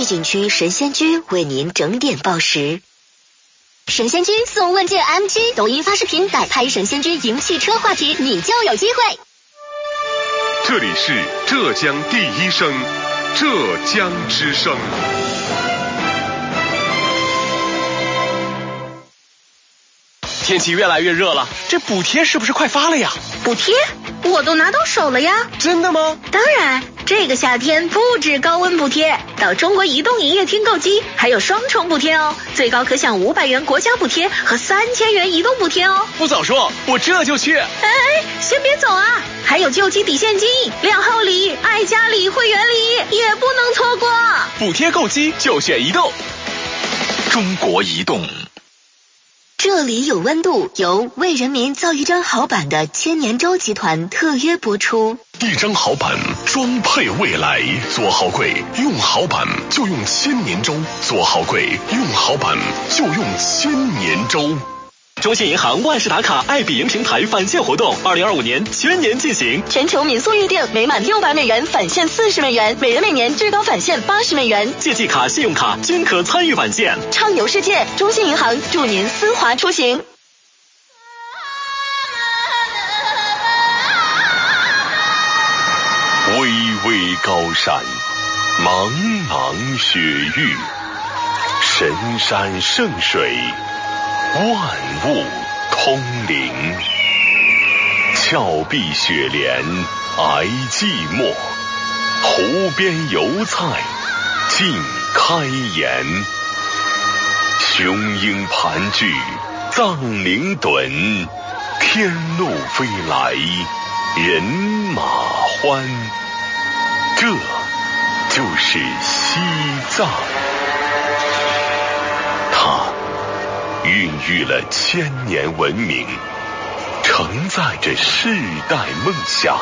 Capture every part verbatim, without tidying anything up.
纪景区神仙居为您整点报时。神仙居送问界 M G 抖音发视频改拍神仙居赢汽车话题，你就有机会。 这里是浙江第一声，浙江之声。 天气越来越热了，这补贴是不是快发了呀？ 补贴？我都拿到手了呀。 真的吗？ 当然，这个夏天不止高温补贴，到中国移动营业厅购机还有双重补贴哦，最高可享五百元国家补贴和三千元移动补贴哦。 不早说，我这就去。 哎，先别走啊，还有救济抵现金、两号礼、爱家礼、会员礼也不能错过。 补贴购机就选移动。 中国移动。 这里有温度，由为人民造一张好板的千年舟集团特约播出。 一张好板，装配未来。做好柜，用好板就用千年舟；做好柜，用好板就用千年舟。 中信银行万事达卡爱彼迎平台返现活动，二零二五年全年进行， 全球民宿预订每满六百美元返现四十美元，每人每年最高返现八十美元， 借记卡、信用卡均可参与返现， 畅游世界。中信银行祝您丝滑出行。 巍巍高山，茫茫雪域，神山圣水，万物通灵。峭壁雪莲挨寂寞，湖边油菜尽开颜。雄鹰盘踞藏灵遁，天路飞来人马欢。这就是西藏，它孕育了千年文明，承载着世代梦想。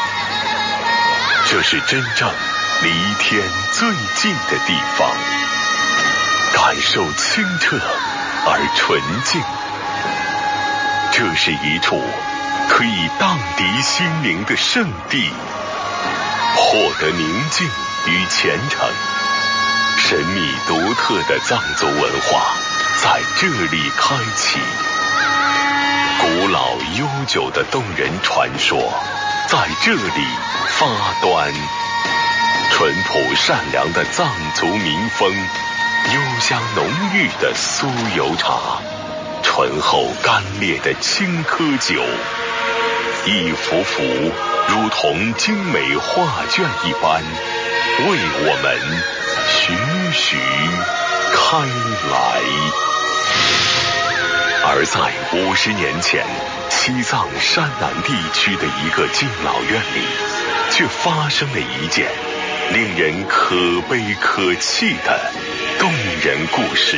这是真正离天最近的地方，感受清澈而纯净。这是一处可以荡涤心灵的圣地，获得宁静与虔诚。神秘独特的藏族文化在这里开启，古老悠久的动人传说在这里发端。淳朴善良的藏族民风，幽香浓郁的酥油茶，醇厚干烈的青稞酒，一幅幅如同精美画卷一般，为我们徐徐开来。而在五十年前，西藏山南地区的一个敬老院里，却发生了一件令人可悲可泣的动人故事。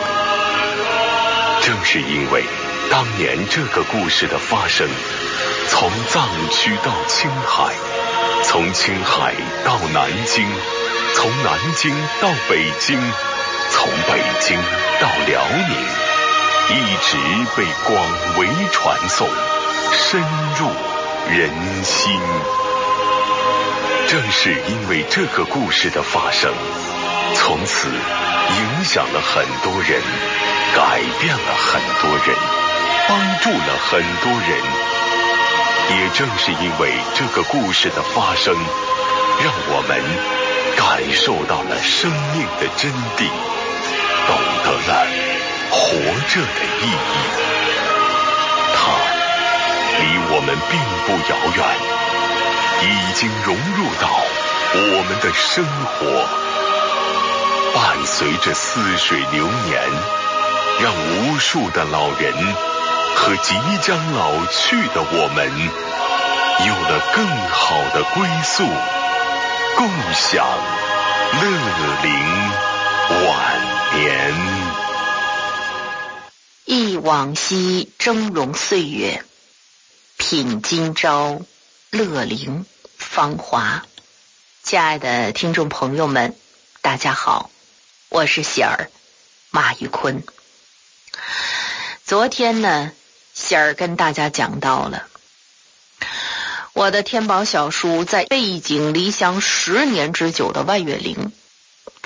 正是因为当年这个故事的发生，从藏区到青海，从青海到南京，从南京到北京，从北京到辽宁，一直被广为传颂，深入人心。正是因为这个故事的发生，从此影响了很多人，改变了很多人，帮助了很多人。也正是因为这个故事的发生，让我们感受到了生命的真谛，懂得了活着的意义。它离我们并不遥远，已经融入到我们的生活，伴随着似水流年，让无数的老人和即将老去的我们有了更好的归宿，共享乐龄晚年。 忆往昔峥嵘岁月，品今朝乐龄芳华。亲爱的听众朋友们，大家好，我是喜儿马玉坤。昨天呢，喜儿跟大家讲到了我的天宝小叔在背井离乡十年之久的万岳岭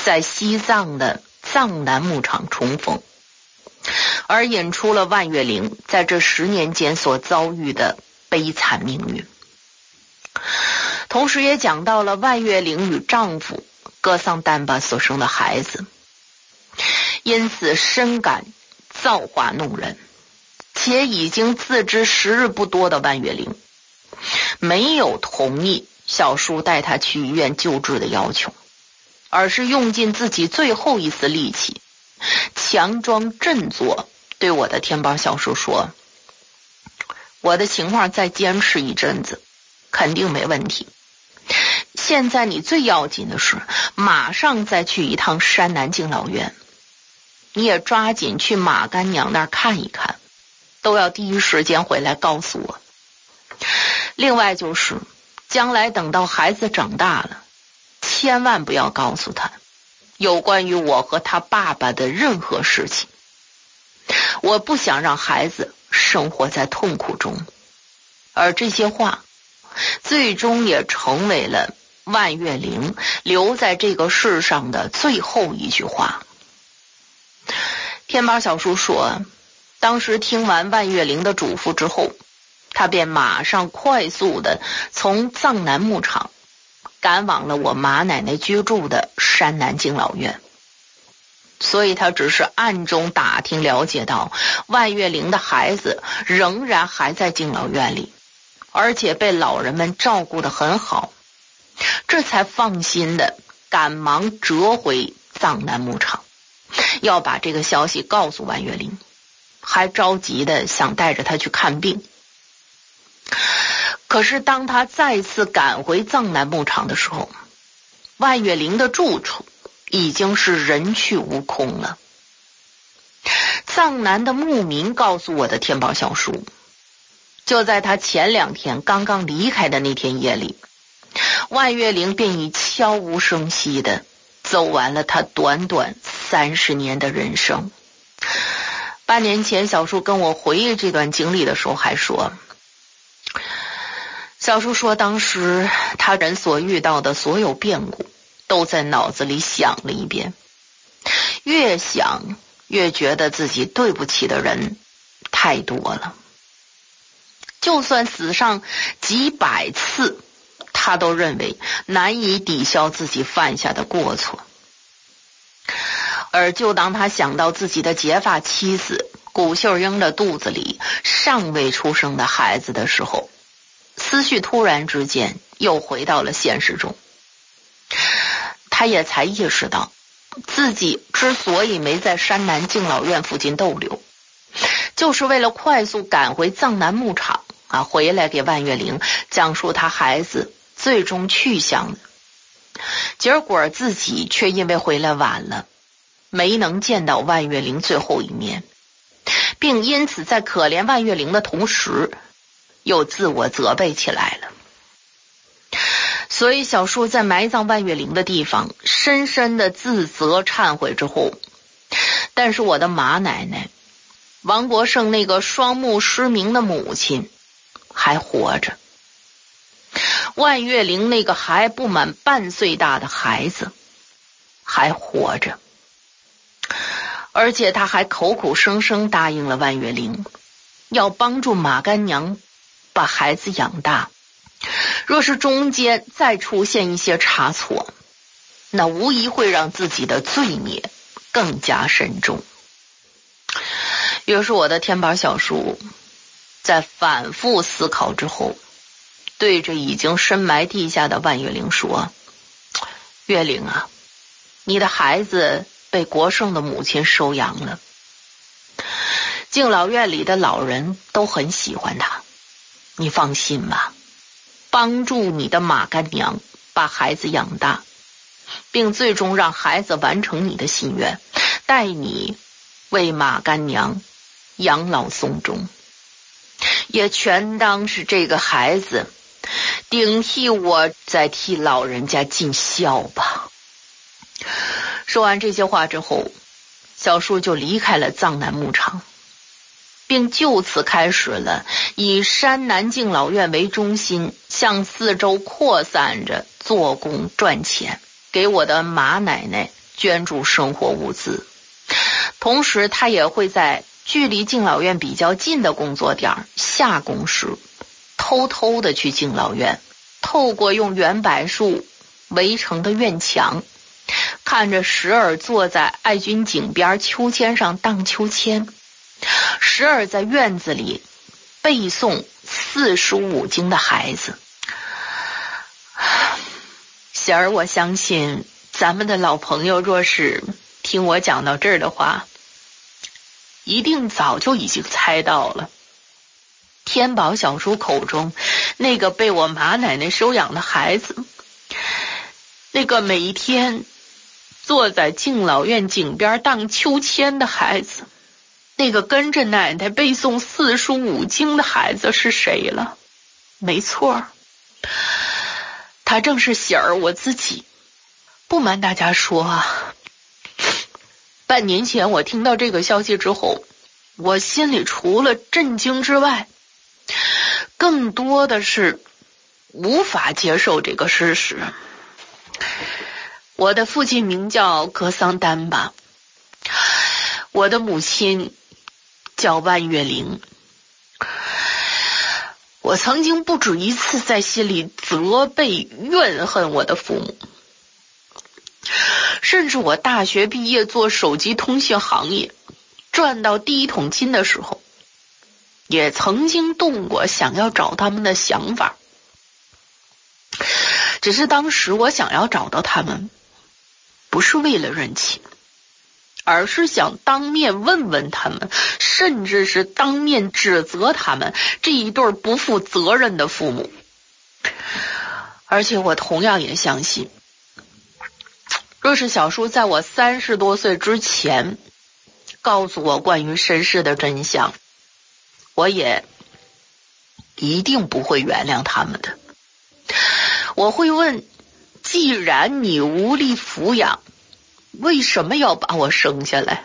在西藏的藏南牧场重逢，而引出了万岳龄在这十年间所遭遇的悲惨命运，同时也讲到了万岳龄与丈夫格桑丹巴所生的孩子，因此深感造化弄人，且已经自知时日不多的万岳龄没有同意小叔带他去医院救治的要求，而是用尽自己最后一丝力气，强装振作，对我的天宝小叔说，我的情况再坚持一阵子肯定没问题，现在你最要紧的是马上再去一趟山南敬老院，你也抓紧去马干娘那儿看一看，都要第一时间回来告诉我。另外就是将来等到孩子长大了，千万不要告诉他有关于我和他爸爸的任何事情，我不想让孩子生活在痛苦中。而这些话最终也成为了万岳龄留在这个世上的最后一句话。天宝小叔说，当时听完万岳龄的嘱咐之后，他便马上快速的从藏南牧场赶往了我马奶奶居住的山南敬老院。所以他只是暗中打听了解到万岳龄的孩子仍然还在敬老院里，而且被老人们照顾得很好，这才放心的赶忙折回藏南牧场，要把这个消息告诉万岳龄，还着急的想带着他去看病。可是当他再次赶回藏南牧场的时候，万岳龄的住处已经是人去屋空了。藏南的牧民告诉我的天宝小叔，就在他前两天刚刚离开的那天夜里，万岳龄便已悄无声息的走完了他短短三十年的人生。半年前小叔跟我回忆这段经历的时候还说，小叔说当时他人所遇到的所有变故都在脑子里想了一遍，越想越觉得自己对不起的人太多了，就算死上几百次，他都认为难以抵消自己犯下的过错。而就当他想到自己的结发妻子古秀英的肚子里尚未出生的孩子的时候，思绪突然之间又回到了现实中，他也才意识到自己之所以没在山南敬老院附近逗留，就是为了快速赶回藏南牧场啊，回来给万岳龄讲述他孩子最终去向的。结果自己却因为回来晚了，没能见到万岳龄最后一面，并因此在可怜万岳龄的同时又自我责备起来了。所以小叔在埋葬万岳龄的地方深深的自责忏悔之后，但是我的马奶奶王国胜那个双目失明的母亲还活着，万岳龄那个还不满半岁大的孩子还活着，而且他还口口声声答应了万岳龄要帮助马干娘把孩子养大，若是中间再出现一些差错，那无疑会让自己的罪孽更加深重。于是我的天宝小叔在反复思考之后，对着已经深埋地下的万岳龄说，岳龄啊，你的孩子被国胜的母亲收养了，敬老院里的老人都很喜欢他，你放心吧，帮助你的马干娘把孩子养大，并最终让孩子完成你的心愿，带你为马干娘养老送终，也全当是这个孩子顶替我在替老人家尽孝吧。说完这些话之后，小叔就离开了藏南牧场，并就此开始了以山南敬老院为中心向四周扩散着做工赚钱，给我的马奶奶捐助生活物资，同时他也会在距离敬老院比较近的工作点下工时，偷偷的去敬老院，透过用圆柏树围成的院墙，看着时而坐在爱军井边秋千上荡秋千，时而在院子里背诵四书五经的孩子。喜儿，我相信咱们的老朋友若是听我讲到这儿的话，一定早就已经猜到了，天宝小叔口中那个被我马奶奶收养的孩子，那个每一天坐在敬老院井边荡秋千的孩子，那个跟着奶奶背诵四书五经的孩子是谁了？没错，他正是喜儿我自己。不瞒大家说啊，半年前我听到这个消息之后，我心里除了震惊之外，更多的是无法接受这个事实。我的父亲名叫格桑丹巴，我的母亲叫万月玲。我曾经不止一次在心里责备怨恨我的父母，甚至我大学毕业做手机通信行业赚到第一桶金的时候，也曾经动过想要找他们的想法。只是当时我想要找到他们，不是为了人情，而是想当面问问他们，甚至是当面指责他们这一对不负责任的父母。而且我同样也相信，若是小叔在我三十多岁之前告诉我关于身世的真相，我也一定不会原谅他们的。我会问，既然你无力抚养，为什么要把我生下来？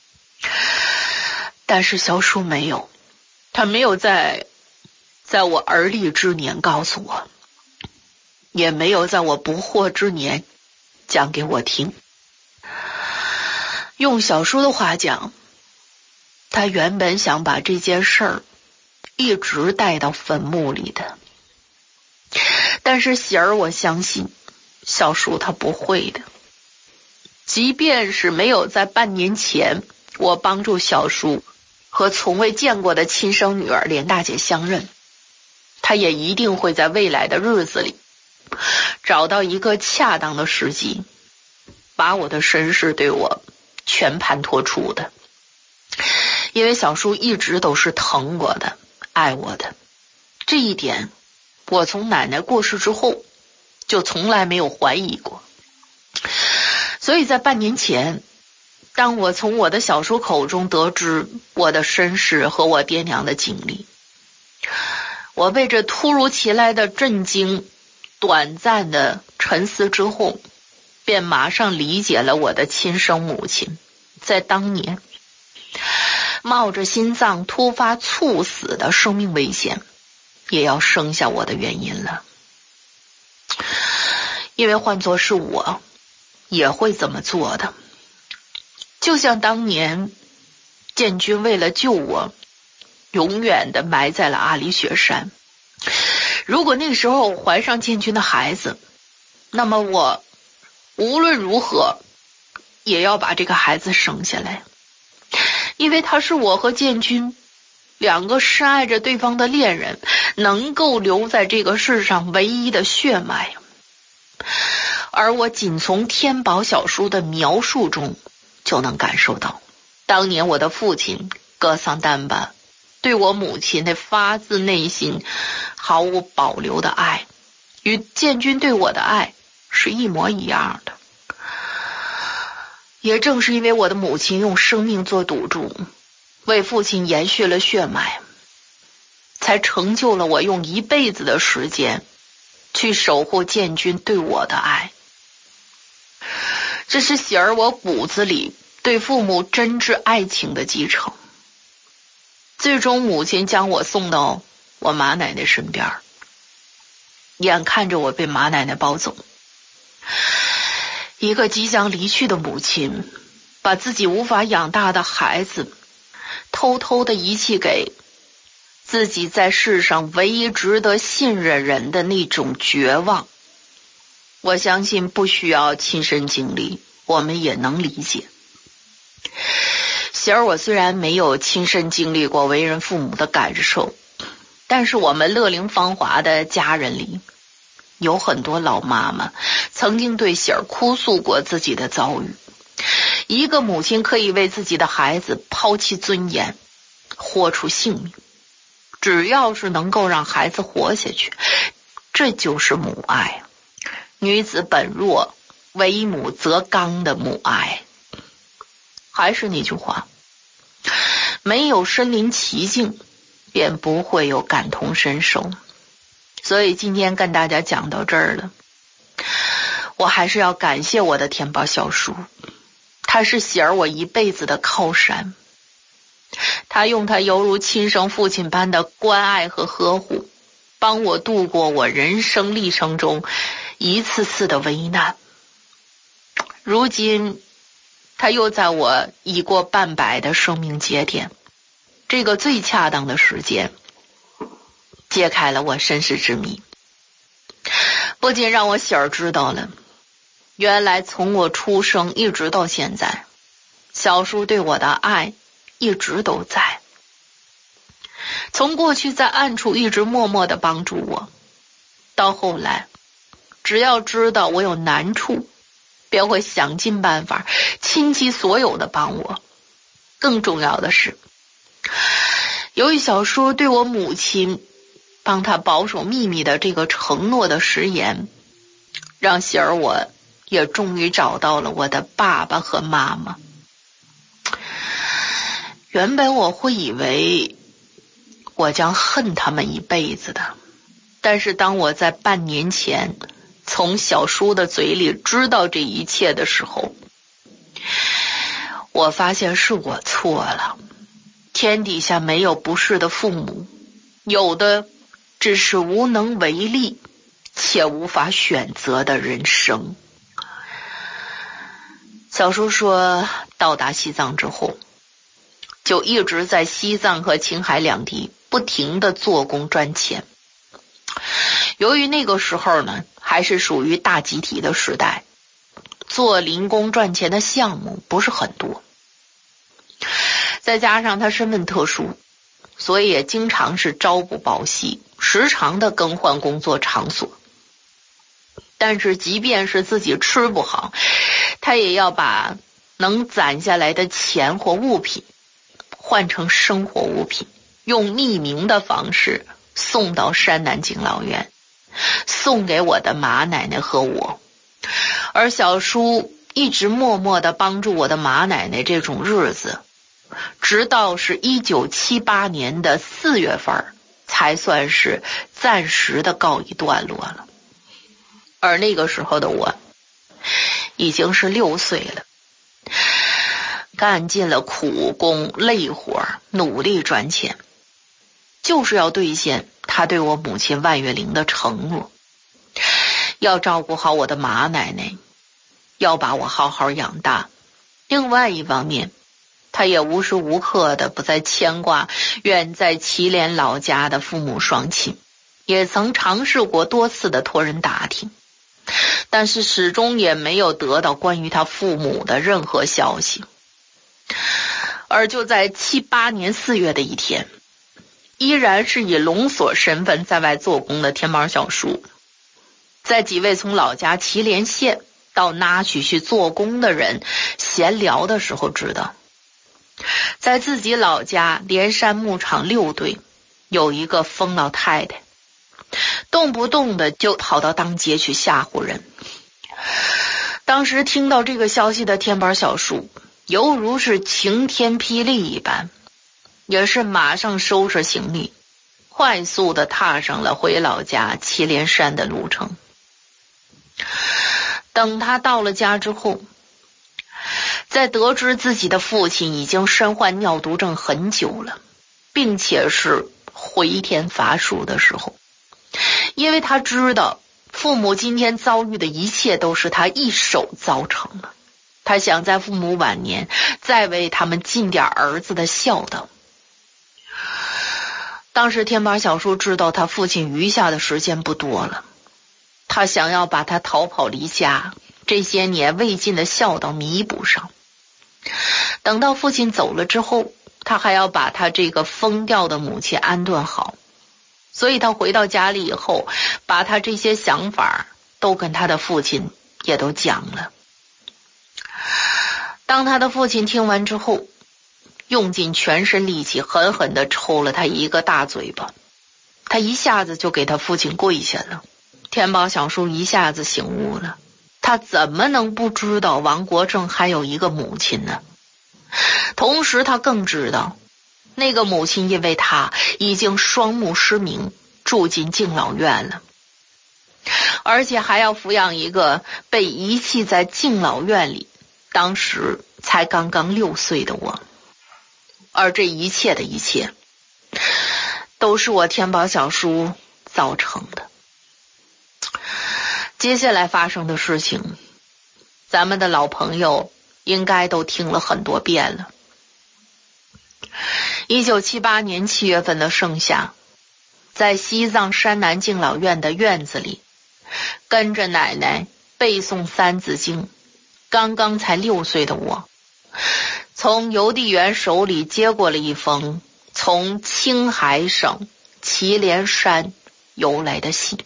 但是小叔没有，他没有在在我而立之年告诉我，也没有在我不惑之年讲给我听。用小叔的话讲，他原本想把这件事儿一直带到坟墓里的，但是喜儿我相信小叔他不会的。即便是没有在半年前我帮助小叔和从未见过的亲生女儿连大姐相认，他也一定会在未来的日子里找到一个恰当的时机，把我的身世对我全盘托出的。因为小叔一直都是疼我的，爱我的，这一点我从奶奶过世之后就从来没有怀疑过。所以在半年前，当我从我的小叔口中得知我的身世和我爹娘的经历，我被这突如其来的震惊短暂的沉思之后，便马上理解了我的亲生母亲在当年冒着心脏突发猝死的生命危险也要生下我的原因了。因为换作是我也会这么做的。就像当年建军为了救我永远的埋在了阿里雪山，如果那时候我怀上建军的孩子，那么我无论如何也要把这个孩子生下来，因为他是我和建军两个深爱着对方的恋人能够留在这个世上唯一的血脉。而我仅从天宝小叔的描述中就能感受到，当年我的父亲格桑丹巴对我母亲那发自内心毫无保留的爱，与建军对我的爱是一模一样的。也正是因为我的母亲用生命做赌注，为父亲延续了血脉，才成就了我用一辈子的时间去守护建军对我的爱。这是喜儿我骨子里对父母真挚爱情的继承。最终母亲将我送到我马奶奶身边，眼看着我被马奶奶抱走， 一个即将离去的母亲，把自己无法养大的孩子偷偷的遗弃给自己在世上唯一值得信任人的那种绝望，我相信不需要亲身经历，我们也能理解。喜儿，我虽然没有亲身经历过为人父母的感受，但是我们乐龄芳华的家人里有很多老妈妈曾经对喜儿哭诉过自己的遭遇。一个母亲可以为自己的孩子抛弃尊严，豁出性命，只要是能够让孩子活下去，这就是母爱。女子本弱，为母则刚的母爱。还是那句话，没有身临其境，便不会有感同身受。所以今天跟大家讲到这儿了，我还是要感谢我的天宝小叔，他是喜儿我一辈子的靠山。他用他犹如亲生父亲般的关爱和呵护，帮我度过我人生历程中一次次的危难。如今他又在我已过半百的生命节点，这个最恰当的时间，揭开了我身世之谜。不仅让我喜儿知道了，原来从我出生一直到现在，小叔对我的爱一直都在。从过去在暗处一直默默的帮助我，到后来只要知道我有难处，便会想尽办法倾其所有的帮我。更重要的是，由于小叔对我母亲帮他保守秘密的这个承诺的食言，让喜儿我也终于找到了我的爸爸和妈妈。原本我会以为我将恨他们一辈子的，但是当我在半年前从小叔的嘴里知道这一切的时候，我发现是我错了。天底下没有不是的父母，有的只是无能为力且无法选择的人生。小叔说，到达西藏之后，就一直在西藏和青海两地不停地做工赚钱。由于那个时候呢，还是属于大集体的时代，做零工赚钱的项目不是很多，再加上他身份特殊，所以也经常是朝不保夕，时常的更换工作场所。但是即便是自己吃不好，他也要把能攒下来的钱或物品换成生活物品，用匿名的方式送到山南敬老院，送给我的马奶奶和我。而小叔一直默默地帮助我的马奶奶这种日子，直到是一九七八年的四月份才算是暂时的告一段落了。而那个时候的我已经是六岁了，干尽了苦工累活，努力赚钱，就是要兑现他对我母亲万月玲的承诺，要照顾好我的马奶奶，要把我好好养大。另外一方面，他也无时无刻的不再牵挂远在祁连老家的父母双亲，也曾尝试过多次的托人打听，但是始终也没有得到关于他父母的任何消息。而就在七八年四月的一天，依然是以龙锁身份在外做工的天猫小叔，在几位从老家祁连县到那曲去做工的人闲聊的时候知道，在自己老家连山牧场六队有一个疯老太太，动不动的就跑到当街去吓唬人。当时听到这个消息的天宝小叔犹如是晴天霹雳一般，也是马上收拾行李，快速的踏上了回老家祁连山的路程。等他到了家之后，在得知自己的父亲已经身患尿毒症很久了，并且是回天乏术的时候，因为他知道父母今天遭遇的一切都是他一手造成的，他想在父母晚年再为他们尽点儿子的孝道。当时天宝小叔知道他父亲余下的时间不多了，他想要把他逃跑离家这些年未尽的孝道弥补上。等到父亲走了之后，他还要把他这个疯掉的母亲安顿好。所以他回到家里以后，把他这些想法都跟他的父亲也都讲了。当他的父亲听完之后，用尽全身力气狠狠地抽了他一个大嘴巴，他一下子就给他父亲跪下了。天宝小叔一下子醒悟了，他怎么能不知道王国正还有一个母亲呢？同时他更知道，那个母亲因为他已经双目失明，住进敬老院了，而且还要抚养一个被遗弃在敬老院里当时才刚刚六岁的我。而这一切的一切都是我天宝小叔造成的。接下来发生的事情，咱们的老朋友应该都听了很多遍了。一九七八年七月份的盛夏，在西藏山南敬老院的院子里，跟着奶奶背诵三字经，刚刚才六岁的我，从邮递员手里接过了一封从青海省祁连山邮来的信，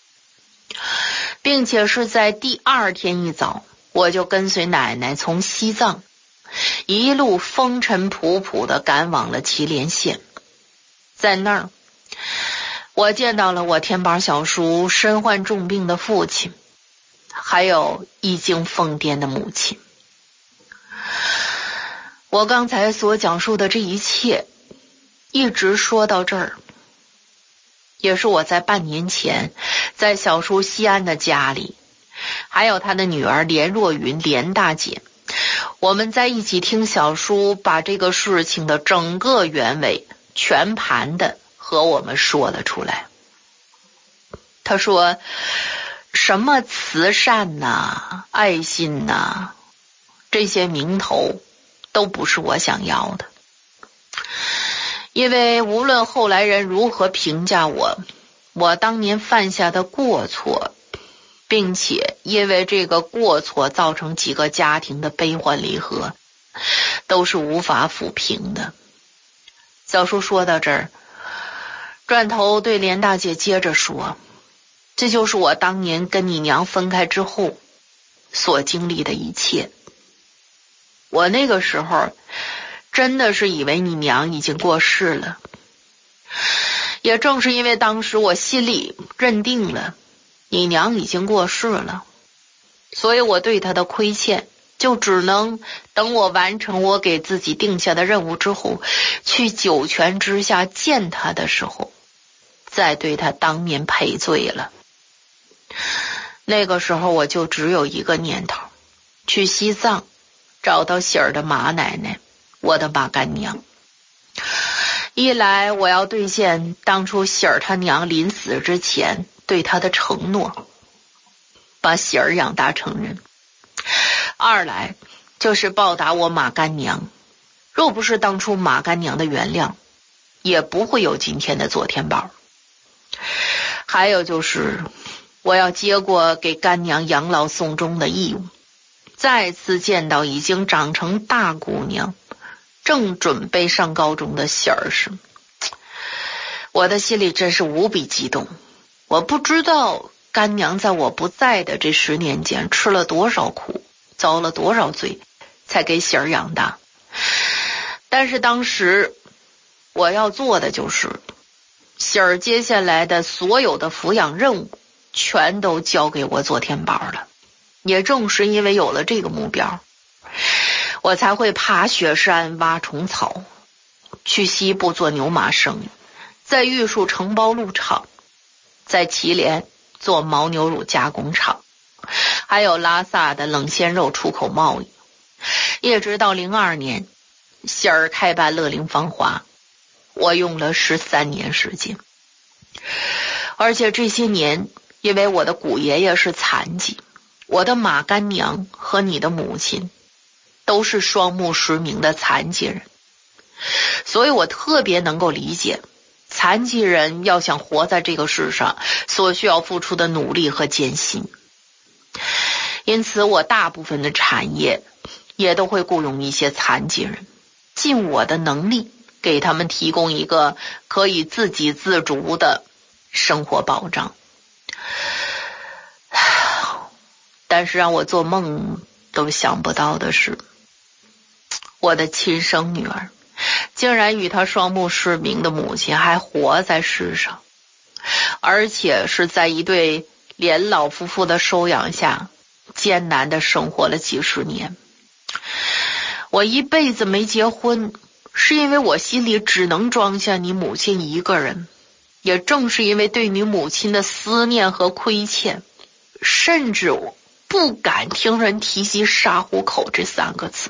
并且是在第二天一早，我就跟随奶奶从西藏一路风尘仆仆地赶往了祁连县。在那儿，我见到了我天宝小叔身患重病的父亲，还有已经疯癫的母亲。我刚才所讲述的这一切，一直说到这儿，也是我在半年前在小叔西安的家里，还有他的女儿连若云连大姐，我们在一起听小叔把这个事情的整个原委全盘的和我们说了出来。他说，什么慈善呐、爱心呐，这些名头都不是我想要的。因为无论后来人如何评价我，我当年犯下的过错，并且因为这个过错造成几个家庭的悲欢离合，都是无法抚平的。小叔说到这儿，转头对连大姐接着说，这就是我当年跟你娘分开之后所经历的一切。我那个时候真的是以为你娘已经过世了，也正是因为当时我心里认定了你娘已经过世了，所以我对她的亏欠就只能等我完成我给自己定下的任务之后，去九泉之下见她的时候，再对她当面赔罪了。那个时候我就只有一个念头，去西藏找到喜儿的马奶奶，我的马干娘。一来我要兑现当初喜儿她娘临死之前对她的承诺，把喜儿养大成人；二来就是报答我马干娘，若不是当初马干娘的原谅，也不会有今天的左天宝。还有就是我要接过给干娘养老送终的义务，再次见到已经长成大姑娘正准备上高中的喜儿时，我的心里真是无比激动。我不知道干娘在我不在的这十年间吃了多少苦，遭了多少罪，才给喜儿养大。但是当时我要做的就是喜儿接下来的所有的抚养任务全都交给我左天宝了。也正是因为有了这个目标，我才会爬雪山挖虫草，去西部做牛马生意，在玉树承包路厂，在祁连做牦牛乳加工厂，还有拉萨的冷鲜肉出口贸易。一直到零二年喜儿开办乐龄芳华，我用了十三年时间，而且这些年因为我的古爷爷是残疾，我的马干娘和你的母亲都是双目失明的残疾人，所以我特别能够理解残疾人要想活在这个世上所需要付出的努力和艰辛。因此我大部分的产业也都会雇佣一些残疾人，尽我的能力给他们提供一个可以自给自足的生活保障。但是让我做梦都想不到的是，我的亲生女儿竟然与她双目失明的母亲还活在世上，而且是在一对连老夫妇的收养下艰难地生活了几十年。我一辈子没结婚，是因为我心里只能装下你母亲一个人，也正是因为对你母亲的思念和亏欠，甚至我不敢听人提及杀虎口这三个字，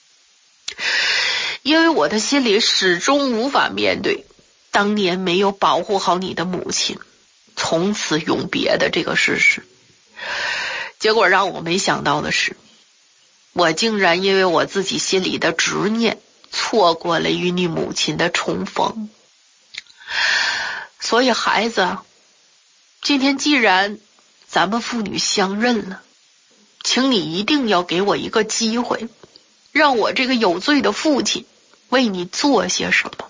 因为我的心里始终无法面对当年没有保护好你的母亲从此永别的这个事实。结果让我没想到的是，我竟然因为我自己心里的执念错过了与你母亲的重逢。所以孩子，今天既然咱们父女相认了，请你一定要给我一个机会，让我这个有罪的父亲为你做些什么。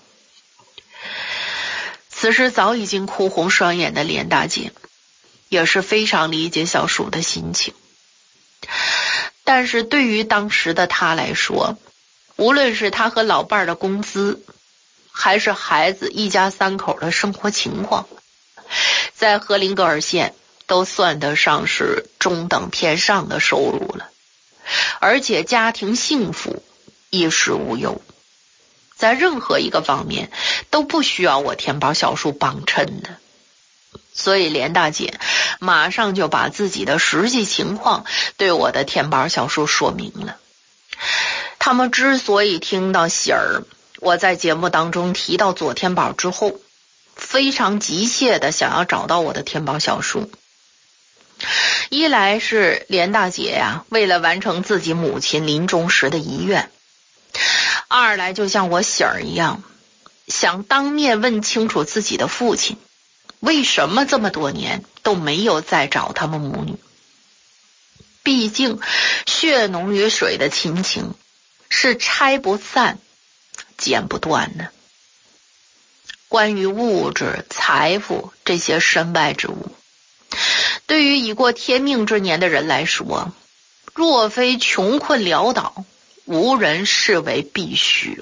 此时早已经哭红双眼的连大姐也是非常理解小叔的心情，但是对于当时的她来说，无论是她和老伴儿的工资，还是孩子一家三口的生活情况，在和林格尔县都算得上是中等偏上的收入了，而且家庭幸福，衣食无忧，在任何一个方面都不需要我天宝小叔帮衬的。所以连大姐马上就把自己的实际情况对我的天宝小叔说明了。他们之所以听到喜儿我在节目当中提到左天宝之后，非常急切的想要找到我的天宝小叔，一来是连大姐呀、啊，为了完成自己母亲临终时的遗愿，二来就像我喜儿一样，想当面问清楚自己的父亲为什么这么多年都没有再找他们母女。毕竟血浓于水的亲情是拆不散剪不断的。关于物质财富这些身外之物，对于已过天命之年的人来说，若非穷困潦倒，无人视为必须。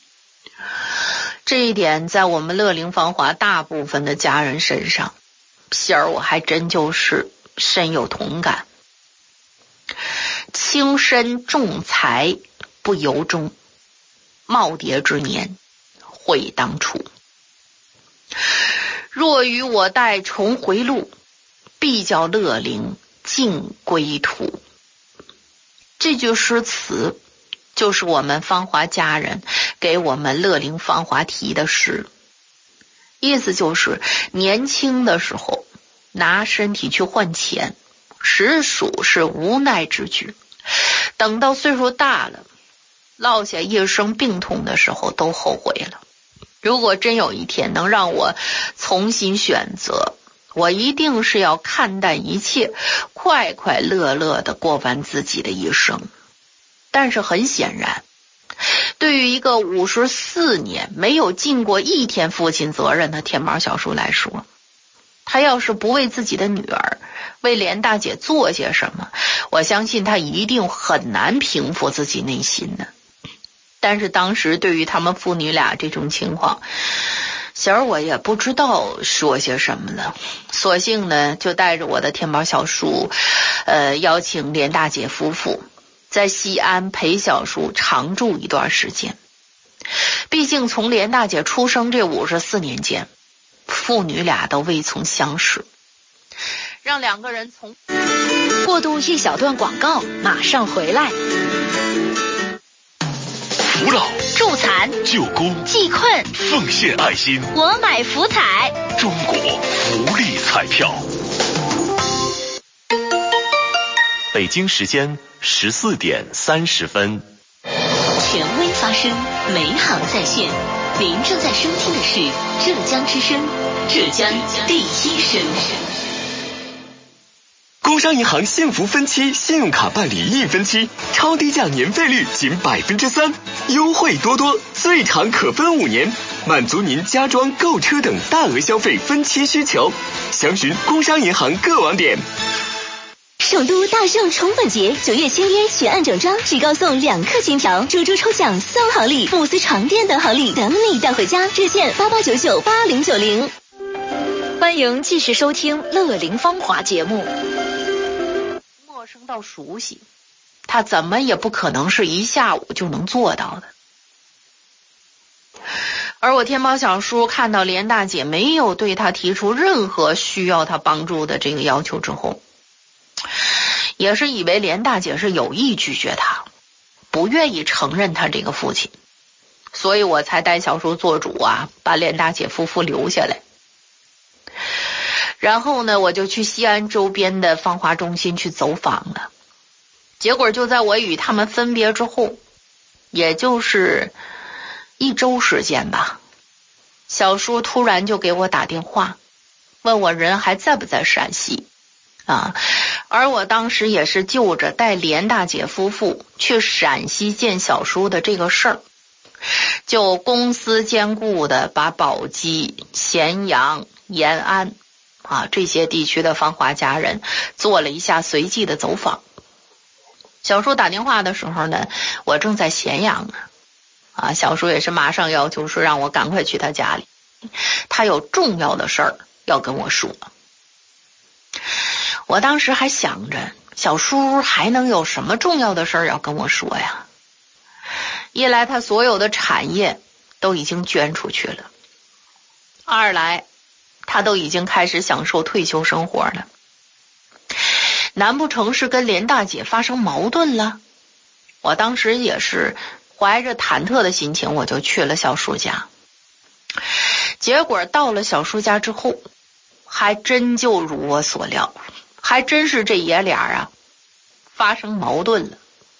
这一点在我们乐龄芳华大部分的家人身上，喜儿我还真就是深有同感。轻身重财不由衷，耄耋之年悔当初。若与我待重回路，必叫乐龄尽归途。这句诗词就是我们芳华家人给我们乐龄芳华提的诗，意思就是年轻的时候拿身体去换钱，实属是无奈之举，等到岁数大了，落下一生病痛的时候都后悔了。如果真有一天能让我重新选择，我一定是要看淡一切，快快乐乐地过完自己的一生。但是很显然，对于一个五十四年没有尽过一天父亲责任的天猫小叔来说，他要是不为自己的女儿，为连大姐做些什么，我相信他一定很难平复自己内心的。但是当时对于他们父女俩这种情况，小儿我也不知道说些什么了，索性呢就带着我的天宝小叔呃，邀请连大姐夫妇在西安陪小叔常住一段时间。毕竟从连大姐出生这五十四年间，父女俩都未曾相识，让两个人从过渡一小段广告，马上回来。 扶老、 助残、 救孤、 济困、 奉献爱心， 我买福彩， 中国福利彩票。 北京时间十四点三十分。 权威发声，美好在线。您正在收听的是浙江之声，浙江第一声。 工商银行幸福分期信用卡办理一分期，超低价年费率仅百分之三，优惠多多，最长可分五年，满足您家装、购车等大额消费分期需求。详询工商银行各网点。 首都大圣宠粉节，九月签约全案整装，只高送两克金条，猪猪抽奖送好礼，慕斯床垫等好礼等你带回家。热线八八九九八零九零。 欢迎继续收听《乐龄芳华》节目。 陌生到熟悉，他怎么也不可能是一下午就能做到的。而我天猫小叔看到连大姐没有对他提出任何需要他帮助的这个要求之后，也是以为连大姐是有意拒绝他，不愿意承认他这个父亲，所以我才带小叔做主啊，把连大姐夫妇留下来。然后呢，我就去西安周边的芳华中心去走访了。结果就在我与他们分别之后，也就是一周时间吧，小叔突然就给我打电话，问我人还在不在陕西啊？而我当时也是就着带连大姐夫妇去陕西见小叔的这个事儿，就公私兼顾的把宝鸡、咸阳、延安啊这些地区的芳华家人做了一下随机的走访。小叔打电话的时候呢，我正在咸阳呢，啊，小叔也是马上要求说让我赶快去他家里，他有重要的事儿要跟我说。我当时还想着，小叔还能有什么重要的事儿要跟我说呀？一来他所有的产业都已经捐出去了，二来他都已经开始享受退休生活了，难不成是跟连大姐发生矛盾了？我当时也是怀着忐忑的心情，我就去了小叔家。结果到了小叔家之后，还真就如我所料，还真是这爷俩啊发生矛盾了。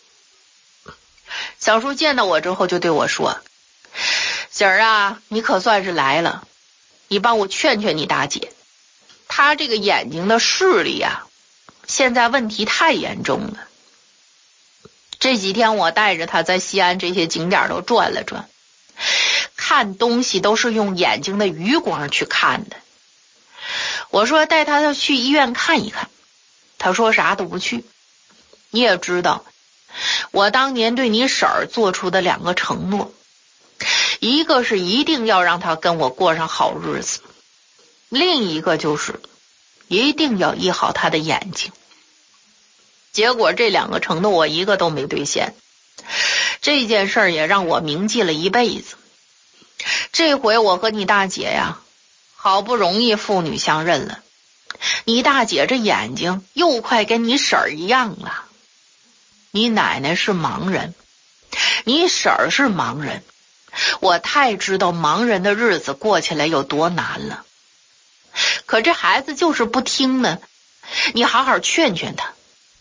小叔见到我之后就对我说，姐儿啊，你可算是来了，你帮我劝劝你大姐，她这个眼睛的视力啊现在问题太严重了。这几天我带着她在西安这些景点都转了转，看东西都是用眼睛的余光去看的。我说带她去医院看一看，她说啥都不去。你也知道我当年对你婶儿做出的两个承诺，一个是一定要让她跟我过上好日子，另一个就是一定要医好她的眼睛。结果这两个承诺我一个都没兑现，这件事儿也让我铭记了一辈子。这回我和你大姐呀，好不容易父女相认了，你大姐这眼睛又快跟你婶儿一样了。你奶奶是盲人，你婶儿是盲人，我太知道盲人的日子过起来有多难了。可这孩子就是不听呢，你好好劝劝他。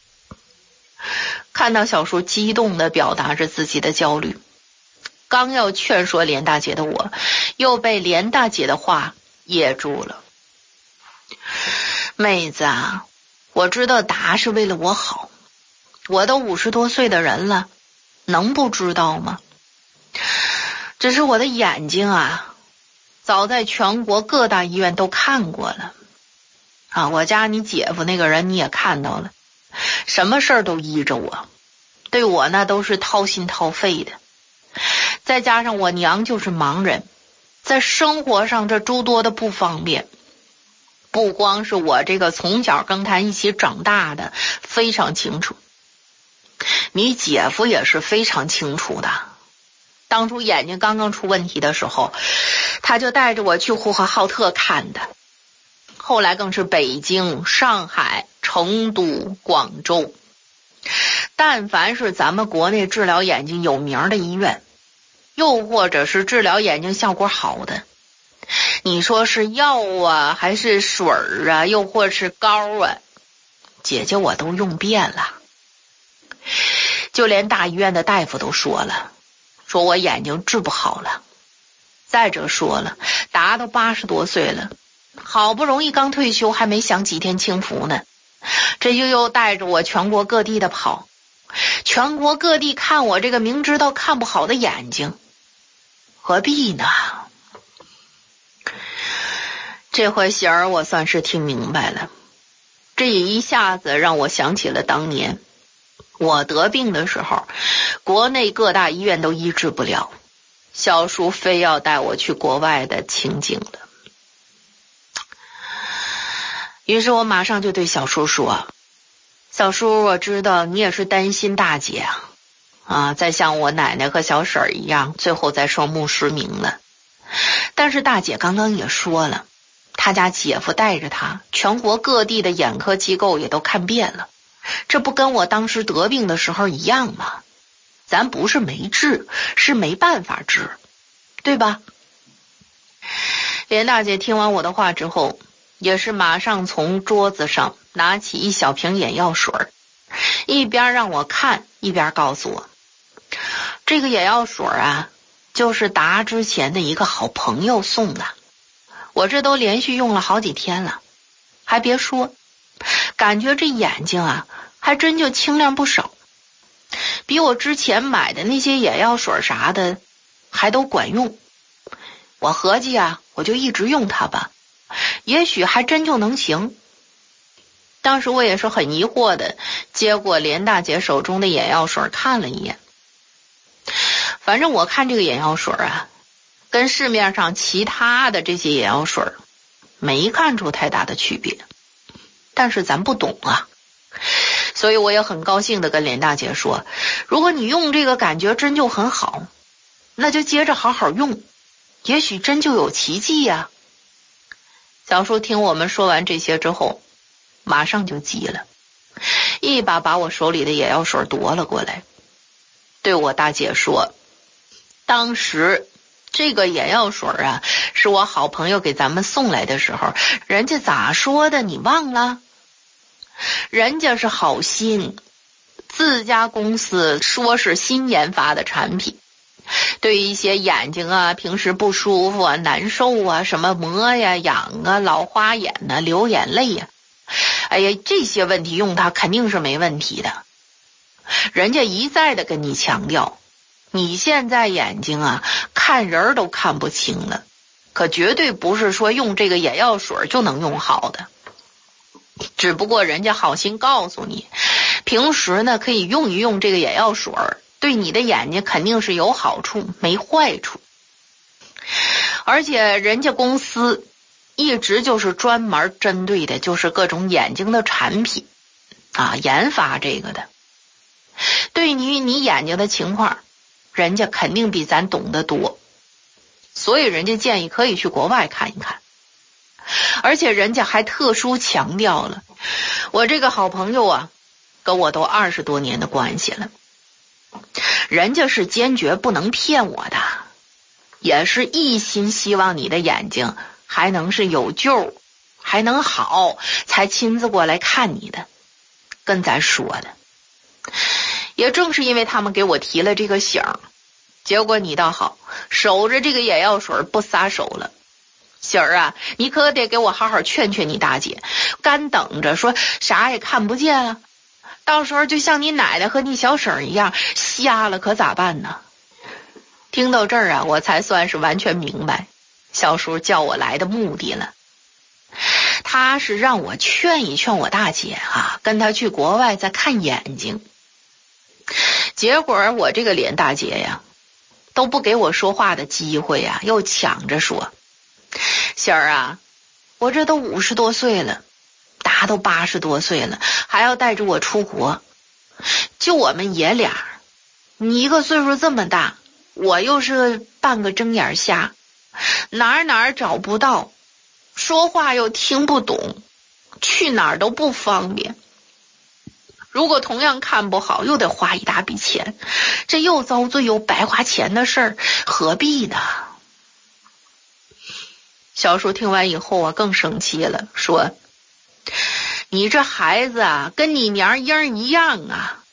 看到小叔激动地表达着自己的焦虑，刚要劝说连大姐的我，又被连大姐的话噎住了。妹子啊，我知道达是为了我好，我都五十多岁的人了，能不知道吗？只是我的眼睛啊，早在全国各大医院都看过了啊，我家你姐夫那个人你也看到了，什么事儿都依着我，对我那都是掏心掏肺的。再加上我娘就是盲人，在生活上这诸多的不方便，不光是我这个从小跟他一起长大的非常清楚，你姐夫也是非常清楚的。当初眼睛刚刚出问题的时候，他就带着我去呼和浩特看的，后来更是北京、上海、成都、广州，但凡是咱们国内治疗眼睛有名的医院，又或者是治疗眼睛效果好的，你说是药啊还是水啊又或是膏啊，姐姐我都用遍了。 就连大医院的大夫都说了，说我眼睛治不好了。再者说了，达到八十多岁了，好不容易刚退休，还没享几天清福呢，这就又带着我全国各地的跑，全国各地看我这个明知道看不好的眼睛，何必呢？这回喜儿我算是听明白了，这也一下子让我想起了当年我得病的时候，国内各大医院都医治不了，小叔非要带我去国外的情景了。于是我马上就对小叔说，小叔，我知道你也是担心大姐啊，啊，再像我奶奶和小婶儿一样，最后再双目失明了。但是大姐刚刚也说了，他家姐夫带着他，全国各地的眼科机构也都看遍了，这不跟我当时得病的时候一样吗？咱不是没治，是没办法治，对吧？连大姐听完我的话之后，也是马上从桌子上拿起一小瓶眼药水，一边让我看，一边告诉我，这个眼药水啊，就是达之前的一个好朋友送的，我这都连续用了好几天了，还别说，感觉这眼睛啊还真就清亮不少，比我之前买的那些眼药水啥的还都管用。我合计啊，我就一直用它吧，也许还真就能行。当时我也是很疑惑的，接过连大姐手中的眼药水看了一眼。反正我看这个眼药水啊，跟市面上其他的这些眼药水没看出太大的区别，但是咱不懂啊，所以我也很高兴的跟连大姐说，如果你用这个感觉真就很好，那就接着好好用，也许真就有奇迹呀。小叔听我们说完这些之后，马上就急了，一把把我手里的眼药水夺了过来，对我大姐说，当时这个眼药水啊，是我好朋友给咱们送来的时候，人家咋说的你忘了？人家是好心，自家公司说是新研发的产品，对于一些眼睛啊平时不舒服啊难受啊，什么磨呀痒啊老花眼啊流眼泪呀、啊、哎呀这些问题用它肯定是没问题的。人家一再的跟你强调，你现在眼睛啊看人都看不清了，可绝对不是说用这个眼药水就能用好的，只不过人家好心告诉你，平时呢可以用一用这个眼药水，对你的眼睛肯定是有好处没坏处。而且人家公司一直就是专门针对的就是各种眼睛的产品啊，研发这个的，对于你眼睛的情况人家肯定比咱懂得多，所以人家建议可以去国外看一看。而且人家还特殊强调了，我这个好朋友啊跟我都二十多年的关系了，人家是坚决不能骗我的，也是一心希望你的眼睛还能是有救还能好，才亲自过来看你的，跟咱说的。也正是因为他们给我提了这个醒，结果你倒好，守着这个眼药水不撒手了。喜儿啊，你可得给我好好劝劝你大姐，干等着说啥也看不见了，到时候就像你奶奶和你小婶一样瞎了，可咋办呢？听到这儿啊，我才算是完全明白小叔叫我来的目的了。他是让我劝一劝我大姐啊，跟他去国外再看眼睛。结果我这个连大姐呀都不给我说话的机会呀，又抢着说，喜儿啊，我这都五十多岁了，达都八十多岁了，还要带着我出国，就我们爷俩，你一个岁数这么大，我又是半个睁眼瞎，哪儿哪儿找不到，说话又听不懂，去哪儿都不方便，如果同样看不好又得花一大笔钱，这又遭罪又白花钱的事儿，何必呢？小叔听完以后啊更生气了，说，你这孩子啊跟你娘儿一样啊，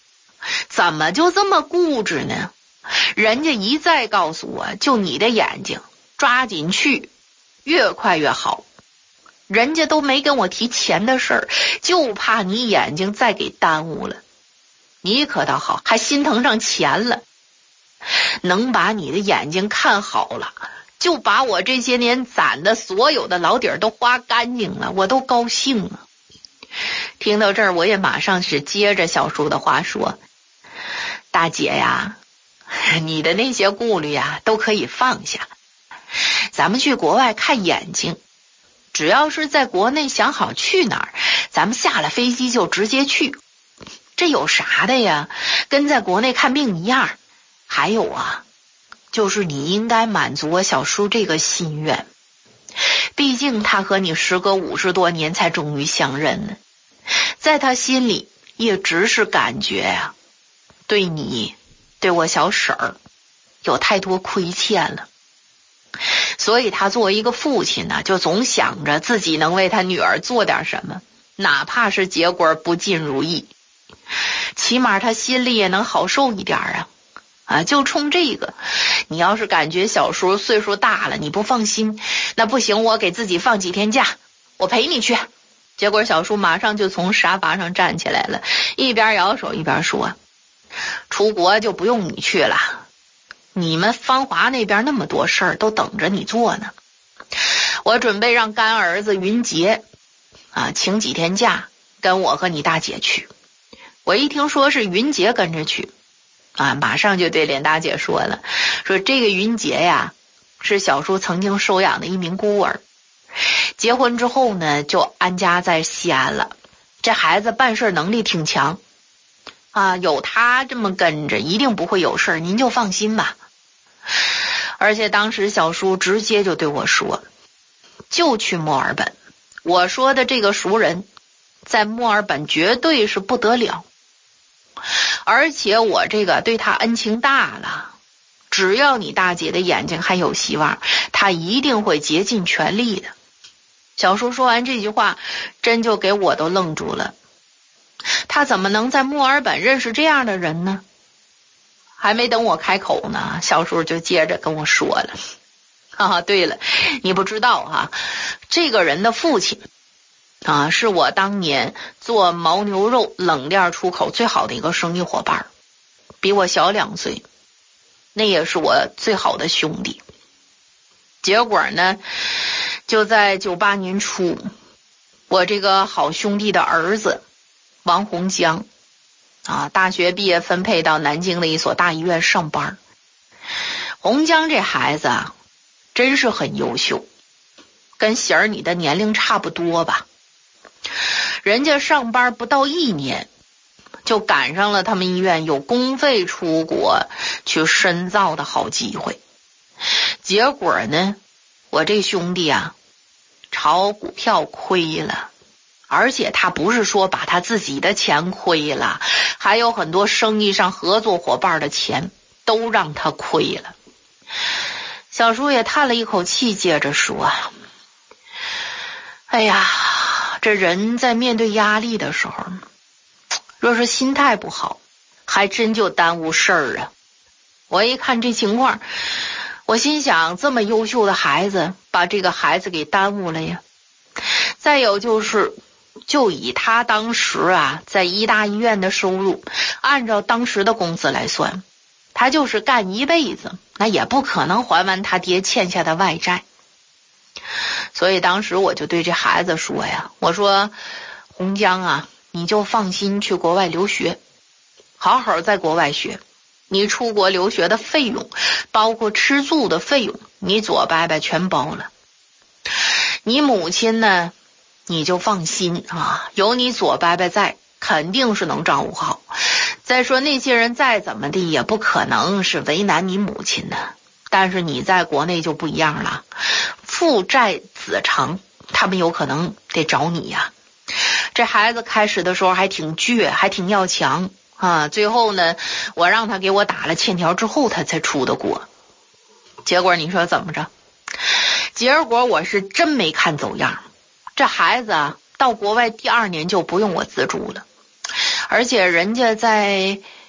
怎么就这么固执呢？人家一再告诉我，就你的眼睛，抓紧去，越快越好。人家都没跟我提钱的事儿，就怕你眼睛再给耽误了。你可倒好，还心疼上钱了。能把你的眼睛看好了，就把我这些年攒的所有的老底儿都花干净了，我都高兴了。听到这儿，我也马上是接着小叔的话说，大姐呀，你的那些顾虑呀都可以放下，咱们去国外看眼睛，只要是在国内想好去哪儿，咱们下了飞机就直接去，这有啥的呀，跟在国内看病一样。还有啊，就是你应该满足我小叔这个心愿，毕竟他和你时隔五十多年才终于相认呢，在他心里也只是感觉呀、啊，对你对我小婶儿有太多亏欠了，所以他作为一个父亲呢，就总想着自己能为他女儿做点什么，哪怕是结果不尽如意，起码他心里也能好受一点啊。啊，就冲这个，你要是感觉小叔岁数大了你不放心，那不行，我给自己放几天假，我陪你去。结果小叔马上就从沙发上站起来了，一边摇手一边说，出国就不用你去了，你们芳华那边那么多事儿都等着你做呢。我准备让干儿子云杰啊请几天假跟我和你大姐去。我一听说是云杰跟着去啊，马上就对连大姐说了，说这个云杰呀是小叔曾经收养的一名孤儿，结婚之后呢就安家在西安了，这孩子办事能力挺强啊，有他这么跟着一定不会有事，您就放心吧。而且当时小叔直接就对我说，就去墨尔本，我说的这个熟人在墨尔本绝对是不得了，而且我这个对他恩情大了，只要你大姐的眼睛还有希望，他一定会竭尽全力的。小叔说完这句话，真就给我都愣住了，他怎么能在墨尔本认识这样的人呢？还没等我开口呢，小叔就接着跟我说了，啊，对了，你不知道啊，这个人的父亲啊，是我当年做牦牛肉冷链出口最好的一个生意伙伴，比我小两岁，那也是我最好的兄弟。结果呢，就在九八年初，我这个好兄弟的儿子王洪江啊，大学毕业分配到南京的一所大医院上班。洪江这孩子啊，真是很优秀，跟喜儿你的年龄差不多吧。人家上班不到一年，就赶上了他们医院有公费出国去深造的好机会。结果呢，我这兄弟啊，炒股票亏了，而且他不是说把他自己的钱亏了，还有很多生意上合作伙伴的钱都让他亏了。小叔也叹了一口气，接着说，哎呀，这人在面对压力的时候，若是心态不好，还真就耽误事儿啊。我一看这情况，我心想，这么优秀的孩子，把这个孩子给耽误了呀。再有就是，就以他当时啊在医大医院的收入，按照当时的工资来算，他就是干一辈子，那也不可能还完他爹欠下的外债。所以当时我就对这孩子说呀，我说洪江啊，你就放心去国外留学，好好在国外学，你出国留学的费用，包括吃住的费用，你左伯伯全包了。你母亲呢，你就放心啊，有你左伯伯在，肯定是能照顾好。再说那些人再怎么地，也不可能是为难你母亲的。但是你在国内就不一样了，父债子偿，他们有可能得找你呀。这孩子开始的时候还挺倔，还挺要强啊，最后呢，我让他给我打了欠条之后，他才出的国。结果你说怎么着？结果我是真没看走样，这孩子啊，到国外第二年就不用我资助了，而且人家在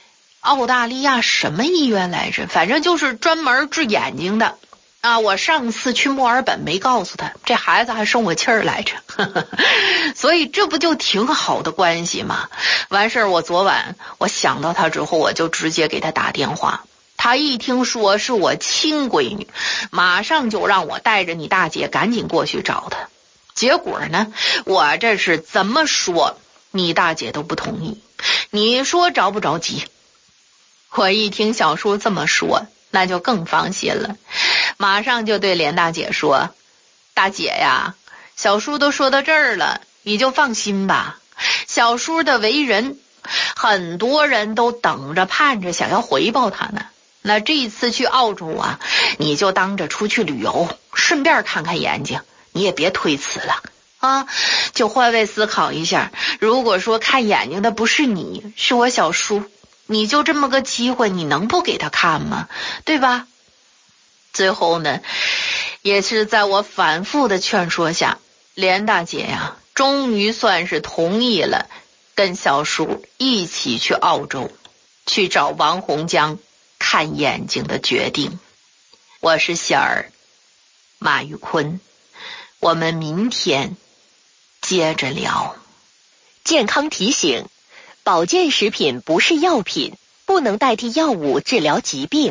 澳大利亚什么医院来着？反正就是专门治眼睛的啊。我上次去墨尔本没告诉他，这孩子还生我气儿来着。所以这不就挺好的关系吗？完事儿，我昨晚我想到他之后，我就直接给他打电话。他一听说是我亲闺女，马上就让我带着你大姐赶紧过去找她。结果呢，我这是怎么说你大姐都不同意。你说着不着急？我一听小叔这么说，那就更放心了，马上就对连大姐说：大姐呀，小叔都说到这儿了，你就放心吧。小叔的为人，很多人都等着盼着想要回报他呢。那这一次去澳洲啊，你就当着出去旅游，顺便看看眼睛，你也别推辞了啊！就换位思考一下，如果说看眼睛的不是你，是我小叔，你就这么个机会，你能不给他看吗？对吧？最后呢，也是在我反复的劝说下，连大姐呀，终于算是同意了跟小叔一起去澳洲，去找王洪江看眼睛的决定。我是小儿马玉坤，我们明天接着聊。 健康提醒：保健食品不是药品，不能代替药物治疗疾病。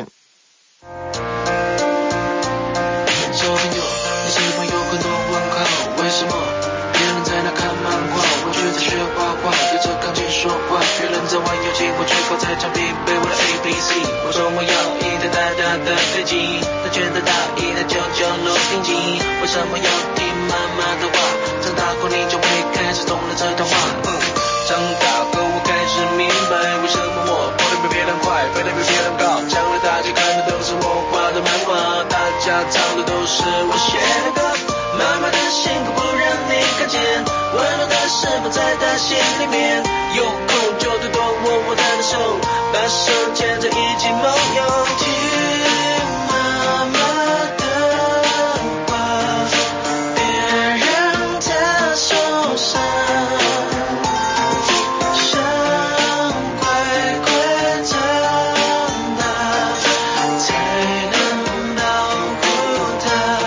为什么别人在那看漫画，我却在学画画，对着钢琴说话，别人在玩游戏，我却靠在墙壁背我的 A B C。 为什么要一台大大的飞机，它却在大意的九九落定机？为什么要听妈妈的话，长大后你就会开始懂了这段话。嗯，长大后我开始明白，为什么我跑得比别人快，飞得比别人高，将来大家看的都是我画的漫画，大家唱的都是我写的歌。妈妈的辛苦不让你看见，温暖的是否在她心里面？有空就多多握握她的手，把手牵着一起梦游。听妈妈的话，别让她受伤，想乖乖长大，才能保护她。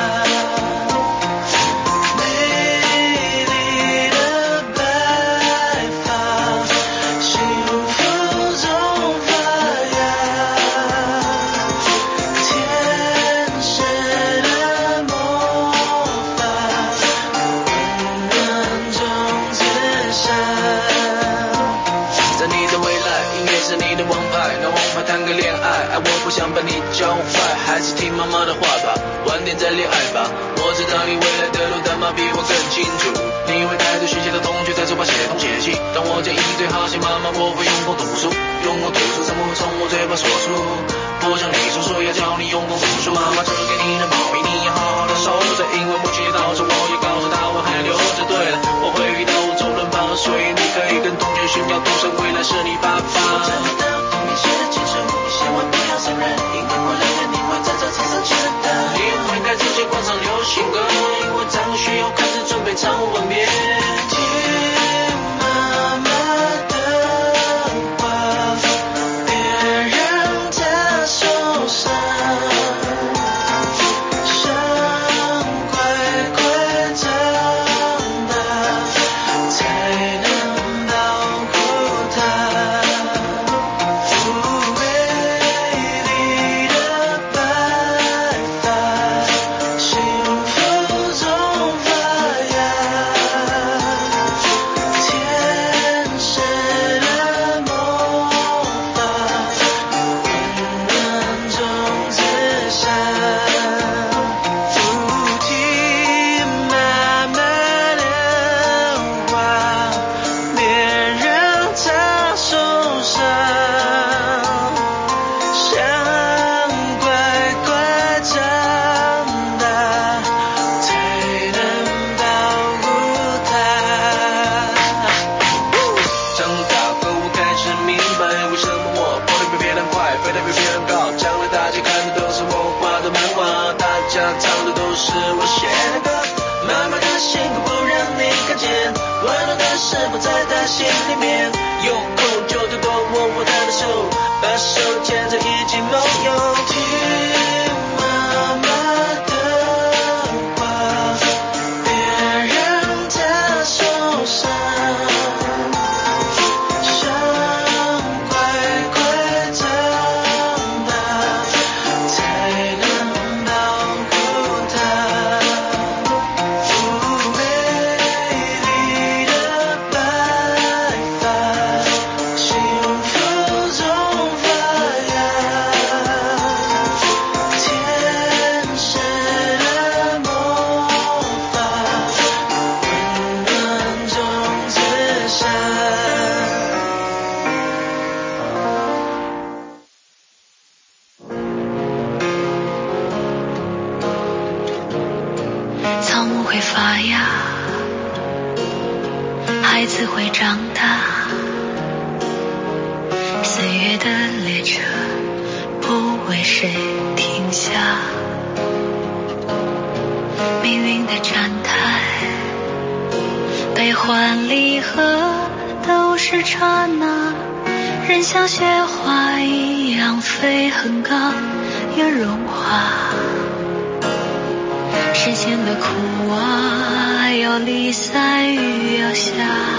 不想把你教坏，还是听妈妈的话吧，晚点再恋爱吧。我知道你未来的路，但妈比我更清楚。你会带着学习的同学在嘴巴写东写西，当我建议对好些妈妈，我会用功读书，用功读书怎么会从我嘴巴说出？不像你叔叔要教你用功读书，妈妈只给你的毛衣，你要好好的守着，因为母亲节到时我也告诉她我还留着。对了，我会遇到周润发，所以你可以跟同学炫耀，赌神未来是你爸爸。这么到你写的清楚，千万不要承认，因为过两天你会在这场上记得。你会开始去广场流行歌，因为张学友开始准备唱吻别。听妈妈的话，别让她受伤，想乖乖长大，才能保护她。心里面有空就多多握握她的手，把手牵着一起梦游。听妈妈的话，别让她受伤，想快快长大，才能保护她。美丽的白发，幸福中发芽，天使的魔法，温暖中自杀。 草木会发芽，孩子会长大，岁月的列车不为谁停下，命运的站台，悲欢离合都是刹那，人像雪花一样飞很高，又融化。时间的苦啊，要离散雨要下，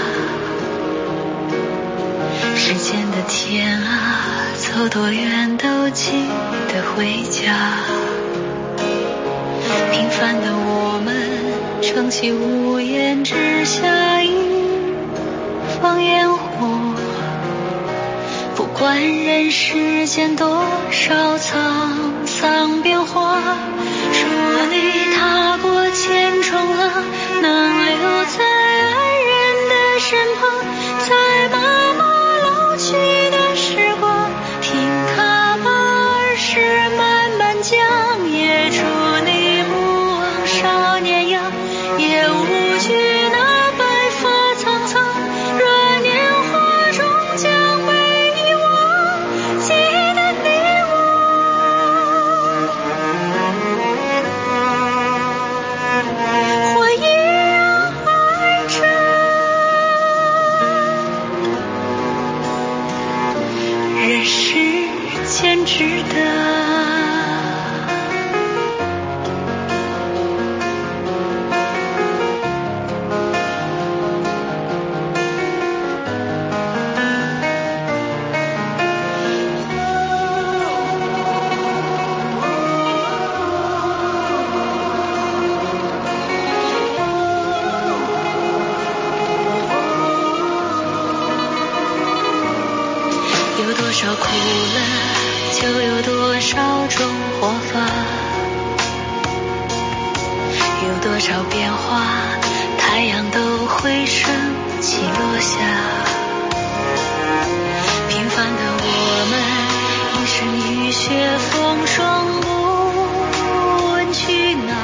时间的天啊，走多远都记得回家。平凡的我们撑起屋檐之下一放烟火，不管人世间多少沧桑变化，祝你踏过千重浪，能留在爱人的身旁，在妈妈老去的时光，听她把儿时慢慢讲，也祝你不忘少年样，也无惧那白发苍苍，若年华终将被遗忘，记得你我会一样爱着，人世间值得。有多少苦了，就有多少种活法，有多少变化，太阳都会升起落下。平凡的我们，一生雨雪风霜不问去哪，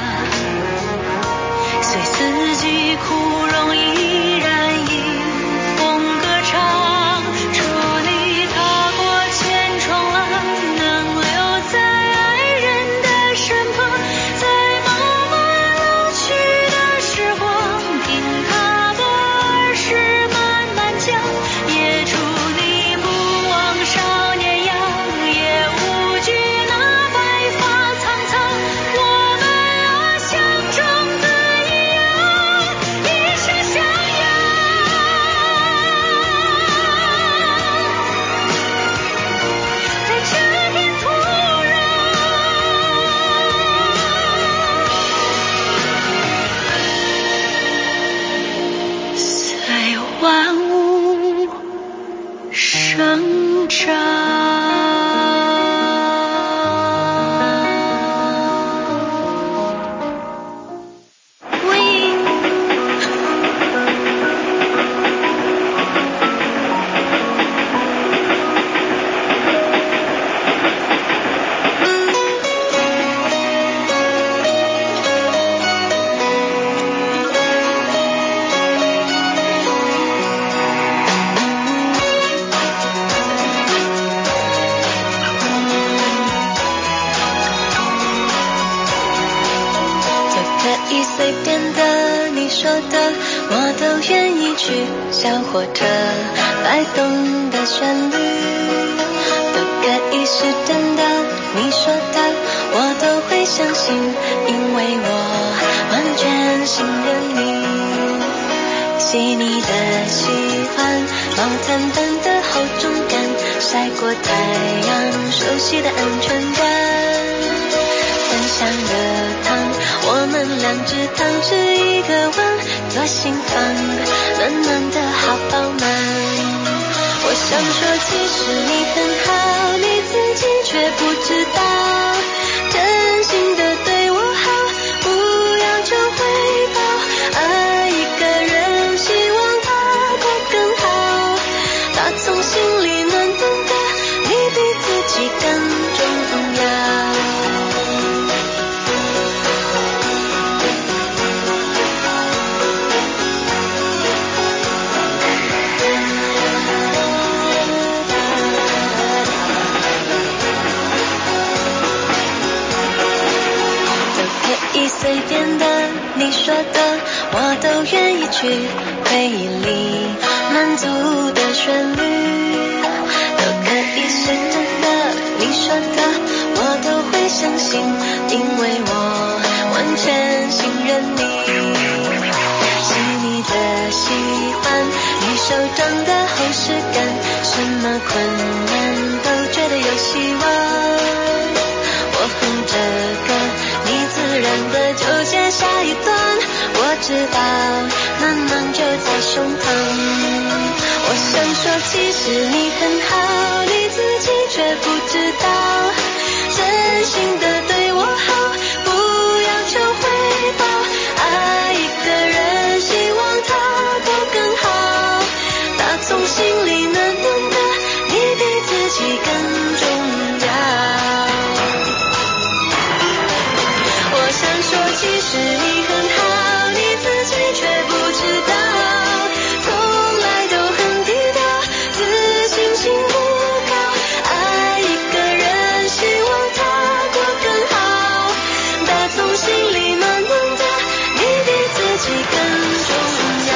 随四季枯荣依然迎风歌唱。祝你踏过千重浪，能留在爱人的身旁，在妈妈老去的时光，听她把儿时慢慢讲，也祝你不忘少年样，也无惧那白发苍苍，我们啊像种子一样，一生相养，在这片土壤，随万物生长。可以随便的，你说的我都愿意去，小火车摆动的旋律，都可以是真的，你说的我都会相信，因为我完全信任你。细腻的喜欢，毛毯般的厚重感，晒过太阳，熟悉的安全感。分享热汤，我们两只汤匙一个碗，多心房，暖暖的好饱满。我想说其实你很好，你自己却不知道，真心的对我好，不要求回报，爱一个人希望他过更好，打从心里暖暖的，你比自己更重要。随便的，你说的，我都愿意去。回忆里满足的旋律，都可以是真的。你说的，我都会相信，因为我完全信任你。细腻的喜欢，你手掌的厚实感，什么困难都觉得有希望。我哼着歌，你自然的就接下一段，我知道暖暖就在胸膛。我想说其实你很好，你自己却不知道，真心的对我好，不要求回报，爱一个人希望他过更好，打从心里暖暖的，你比自己更重要。我想说其实你很好，你自己却不知道，从来都很低调，自信心不高，爱一个人希望他过更好，打从心里暖暖的，你比自己更重要。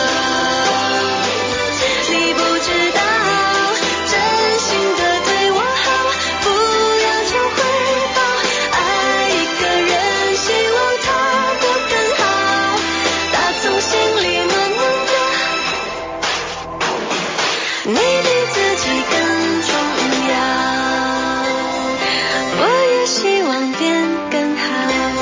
你不知道，真心的对我好，不要求回报，爱一个人希望他过更好，打从心里暖暖的，你比自己更重要。我也希望变更好。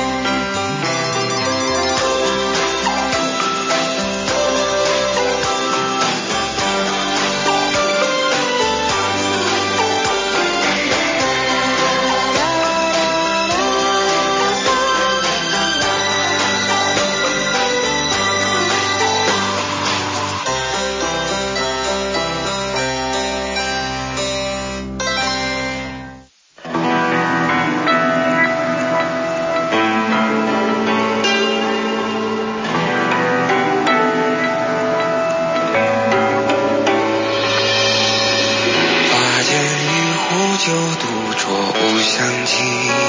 花间一壶酒，独酌无香气。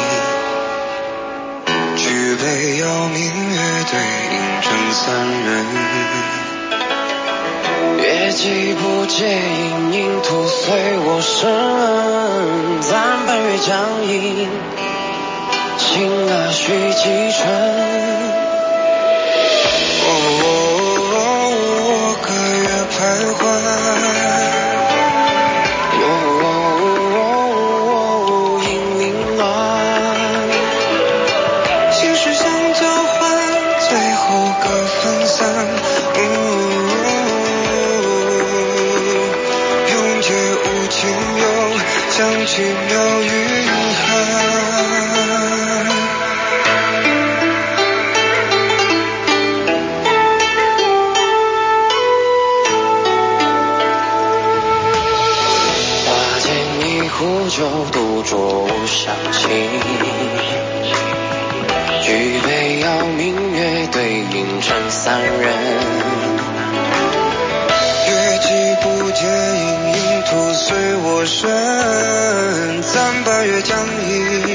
举杯邀明月，对影成三人。月既不解，隐隐徒随我身。暂半月将影，情啊须几春。哦哦哦，隔月徘徊。像奇妙云海，花间一壶酒，独酌无香气。举杯邀明月，对影成三人。月既不解，隐隐徒随我身。暂半月将影，